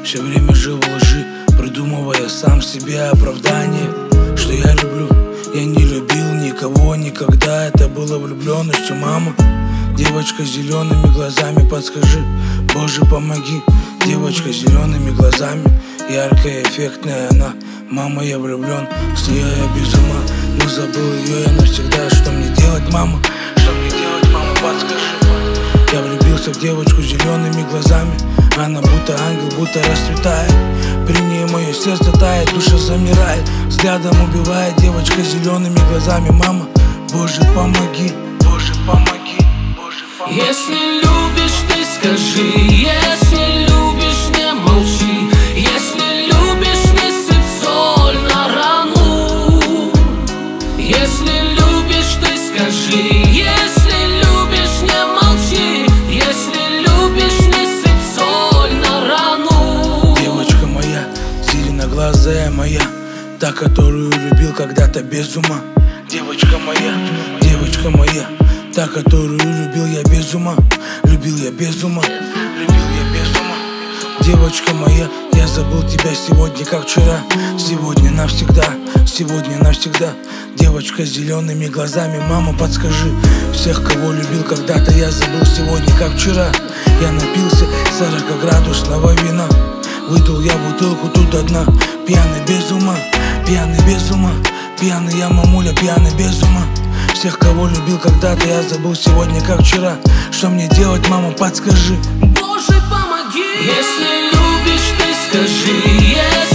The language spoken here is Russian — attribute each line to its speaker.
Speaker 1: Все время жил в лжи, придумывая сам себе оправдание, что я люблю. Я не любил никого никогда, это было влюбленностью, мама. Девочка с зелеными глазами, подскажи, Боже, помоги. Девочка с зелеными глазами, яркая, эффектная она. Мама, я влюблен, с нее я без ума. Но забыл ее я навсегда. Что мне делать, мама? Что мне делать, мама, подскажи. Я влюбился в девочку с зелеными глазами. Она будто ангел, будто расцветает. При ней мое сердце тает, душа замирает. Взглядом убивает девочка с зелеными глазами. Мама, Боже, помоги. Боже, помоги. Боже, помоги.
Speaker 2: Если любишь, ты скажи. Если любишь, не молчи. Если любишь, не сыпь соль на рану. Если любишь, ты скажи. Если любишь, не молчи. Если любишь, не сыпь соль на рану.
Speaker 1: Девочка моя, зеленоглазая моя, та, которую любил когда-то без ума. Девочка моя, та, которую любил я без ума. Любил я без ума, любил я без ума. Девочка моя, я забыл тебя сегодня, как вчера. Сегодня навсегда, сегодня навсегда. Девочка с зелеными глазами, мама, подскажи. Всех, кого любил когда-то, я забыл сегодня, как вчера. Я напился 40-градусного вина. Выдал я бутылку тут одна. Пьяный без ума, пьяный без ума. Пьяный я, мамуля, пьяный без ума. Всех, кого любил когда-то, я забыл сегодня, как вчера. Что мне делать, мама, подскажи.
Speaker 2: Боже, помоги. Если любишь, ты скажи.